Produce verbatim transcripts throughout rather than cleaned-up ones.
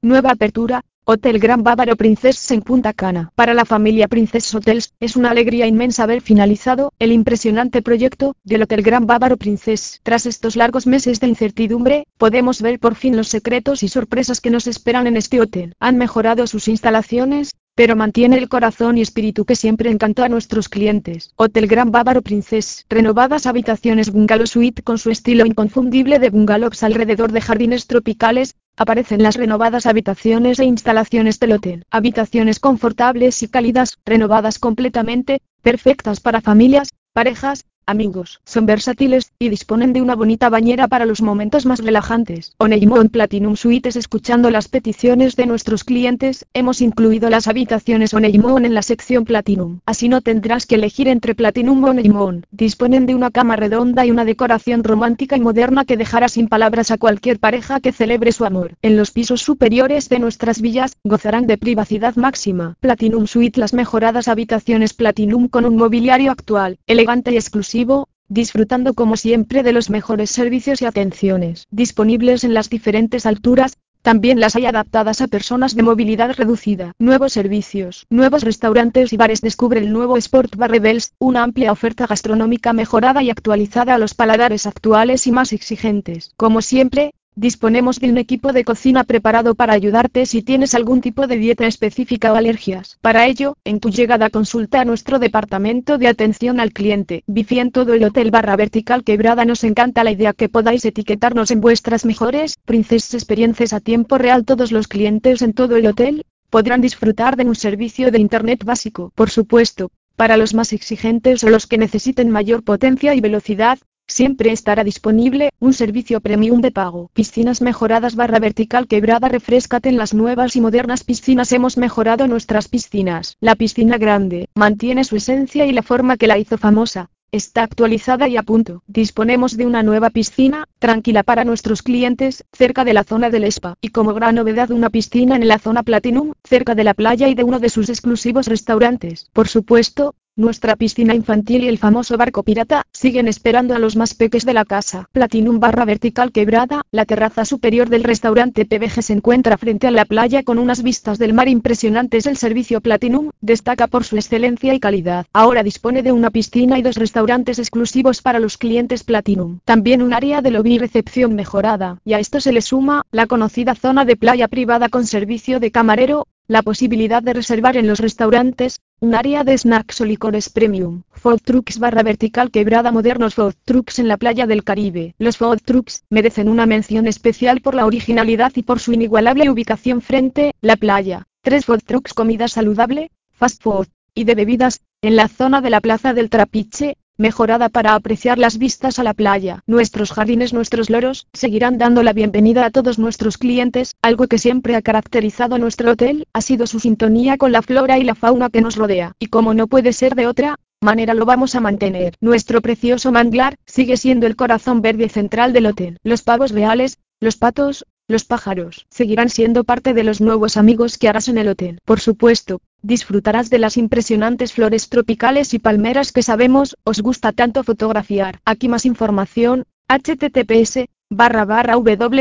Nueva apertura, Hotel Grand Bávaro Princess en Punta Cana. Para la familia Princess Hotels, es una alegría inmensa haber finalizado el impresionante proyecto del Hotel Grand Bávaro Princess. Tras estos largos meses de incertidumbre, podemos ver por fin los secretos y sorpresas que nos esperan en este hotel. Han mejorado sus instalaciones, pero mantiene el corazón y espíritu que siempre encantó a nuestros clientes. Hotel Grand Bávaro Princess. Renovadas habitaciones bungalow suite con su estilo inconfundible de bungalows alrededor de jardines tropicales. Aparecen las renovadas habitaciones e instalaciones del hotel. Habitaciones confortables y cálidas, renovadas completamente, perfectas para familias, parejas, amigos. Son versátiles, y disponen de una bonita bañera para los momentos más relajantes. Honeymoon Platinum Suites. Escuchando las peticiones de nuestros clientes, hemos incluido las habitaciones Honeymoon en la sección Platinum. Así no tendrás que elegir entre Platinum o Honeymoon. Disponen de una cama redonda y una decoración romántica y moderna que dejará sin palabras a cualquier pareja que celebre su amor. En los pisos superiores de nuestras villas, gozarán de privacidad máxima. Platinum Suite. Las mejoradas habitaciones Platinum con un mobiliario actual, elegante y exclusivo. Disfrutando como siempre de los mejores servicios y atenciones disponibles en las diferentes alturas. También las hay adaptadas a personas de movilidad reducida. Nuevos servicios, nuevos restaurantes y bares. Descubre el nuevo Sport Bar Rebels, una amplia oferta gastronómica mejorada y actualizada a los paladares actuales y más exigentes. Como siempre, disponemos de un equipo de cocina preparado para ayudarte si tienes algún tipo de dieta específica o alergias. Para ello, en tu llegada consulta a nuestro departamento de atención al cliente. Bifi en todo el hotel barra vertical quebrada. Nos encanta la idea que podáis etiquetarnos en vuestras mejores Princess experiencias a tiempo real. Todos los clientes en todo el hotel podrán disfrutar de un servicio de internet básico. Por supuesto, para los más exigentes o los que necesiten mayor potencia y velocidad, siempre estará disponible un servicio premium de pago. Piscinas mejoradas barra vertical quebrada. Refréscate en las nuevas y modernas piscinas. Hemos mejorado nuestras piscinas. La piscina grande mantiene su esencia y la forma que la hizo famosa. Está actualizada y a punto. Disponemos de una nueva piscina, tranquila para nuestros clientes, cerca de la zona del spa. Y como gran novedad, una piscina en la zona Platinum, cerca de la playa y de uno de sus exclusivos restaurantes. Por supuesto, nuestra piscina infantil y el famoso barco pirata siguen esperando a los más peques de la casa. Platinum barra vertical quebrada. La terraza superior del restaurante P B G se encuentra frente a la playa con unas vistas del mar impresionantes. El servicio Platinum destaca por su excelencia y calidad. Ahora dispone de una piscina y dos restaurantes exclusivos para los clientes Platinum. También un área de lobby y recepción mejorada. Y a esto se le suma la conocida zona de playa privada con servicio de camarero, la posibilidad de reservar en los restaurantes, un área de snacks o licores premium. Food trucks barra vertical quebrada. Modernos food trucks en la playa del Caribe. Los food trucks merecen una mención especial por la originalidad y por su inigualable ubicación frente a la playa. Tres food trucks: comida saludable, fast food y de bebidas, en la zona de la Plaza del Trapiche, mejorada para apreciar las vistas a la playa. Nuestros jardines, nuestros loros, seguirán dando la bienvenida a todos nuestros clientes. Algo que siempre ha caracterizado a nuestro hotel ha sido su sintonía con la flora y la fauna que nos rodea. Y como no puede ser de otra manera, lo vamos a mantener. Nuestro precioso manglar sigue siendo el corazón verde central del hotel. Los pavos reales, los patos, los pájaros seguirán siendo parte de los nuevos amigos que harás en el hotel. Por supuesto, disfrutarás de las impresionantes flores tropicales y palmeras que sabemos os gusta tanto fotografiar. Aquí más información: https barra barra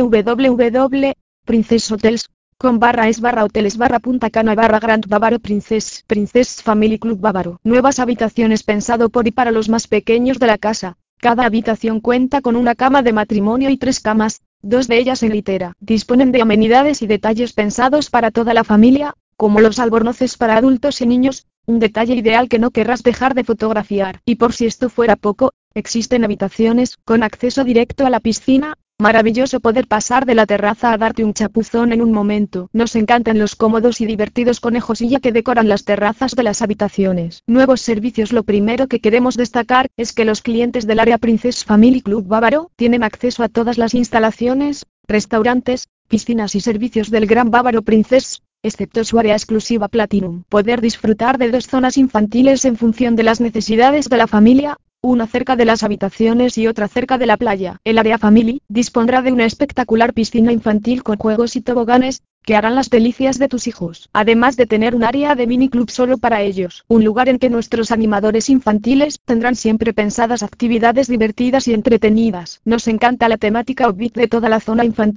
www princess hotels con barra es barra hoteles barra Punta Cana barra Grand Bávaro Princess Princess Family Club Bávaro. Nuevas habitaciones pensado por y para los más pequeños de la casa. Cada habitación cuenta con una cama de matrimonio y tres camas, dos de ellas en litera. Disponen de amenidades y detalles pensados para toda la familia, como los albornoces para adultos y niños, un detalle ideal que no querrás dejar de fotografiar. Y por si esto fuera poco, existen habitaciones con acceso directo a la piscina. Maravilloso poder pasar de la terraza a darte un chapuzón en un momento. Nos encantan los cómodos y divertidos conejos silla que decoran las terrazas de las habitaciones. Nuevos servicios. Lo primero que queremos destacar es que los clientes del área Princess Family Club Bávaro tienen acceso a todas las instalaciones, restaurantes, piscinas y servicios del Gran Bávaro Princess, excepto su área exclusiva Platinum. Poder disfrutar de dos zonas infantiles en función de las necesidades de la familia, una cerca de las habitaciones y otra cerca de la playa. El área Family dispondrá de una espectacular piscina infantil con juegos y toboganes, que harán las delicias de tus hijos, además de tener un área de mini club solo para ellos, un lugar en que nuestros animadores infantiles tendrán siempre pensadas actividades divertidas y entretenidas. Nos encanta la temática upbeat de toda la zona infantil,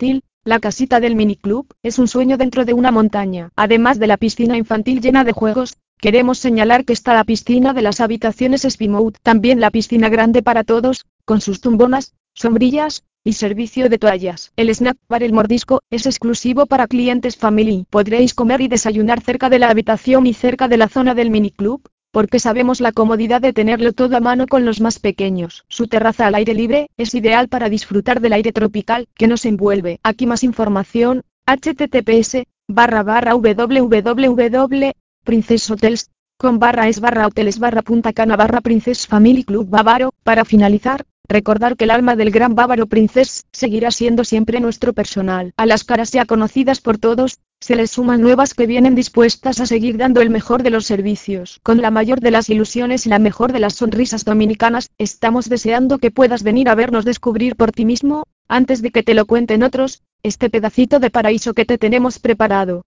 La casita del miniclub es un sueño dentro de una montaña. Además de la piscina infantil llena de juegos, queremos señalar que está la piscina de las habitaciones Spimout, también la piscina grande para todos, con sus tumbonas, sombrillas, y servicio de toallas. El snack bar El Mordisco es exclusivo para clientes family. Podréis comer y desayunar cerca de la habitación y cerca de la zona del miniclub, porque sabemos la comodidad de tenerlo todo a mano con los más pequeños. Su terraza al aire libre es ideal para disfrutar del aire tropical que nos envuelve. Aquí más información, https barra barra www princess hotels con barra es barra hoteles barra punta cana barra Princess Family Club Bávaro. Para finalizar, recordar que el alma del Gran Bávaro Princess seguirá siendo siempre nuestro personal. A las caras ya conocidas por todos, se les suman nuevas que vienen dispuestas a seguir dando el mejor de los servicios. Con la mayor de las ilusiones y la mejor de las sonrisas dominicanas, estamos deseando que puedas venir a vernos descubrir por ti mismo, antes de que te lo cuenten otros, este pedacito de paraíso que te tenemos preparado.